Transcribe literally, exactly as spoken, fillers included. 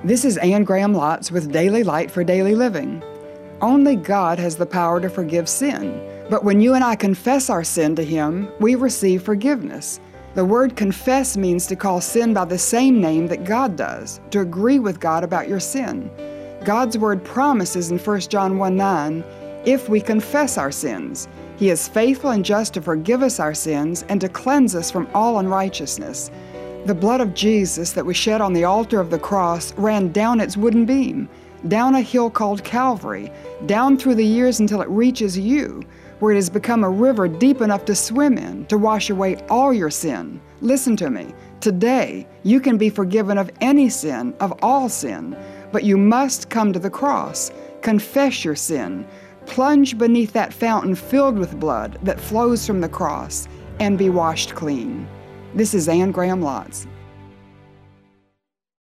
This is Anne Graham Lotz with Daily Light for Daily Living. Only God has the power to forgive sin, but when you and I confess our sin to Him, we receive forgiveness. The word confess means to call sin by the same name that God does, to agree with God about your sin. God's word promises in First John one nine, if we confess our sins, He is faithful and just to forgive us our sins and to cleanse us from all unrighteousness. The blood of Jesus that was shed on the altar of the cross ran down its wooden beam, down a hill called Calvary, down through the years until it reaches you, where it has become a river deep enough to swim in, to wash away all your sin. Listen to me. Today, you can be forgiven of any sin, of all sin, but you must come to the cross, confess your sin, plunge beneath that fountain filled with blood that flows from the cross, and be washed clean. This is Anne Graham Lotz.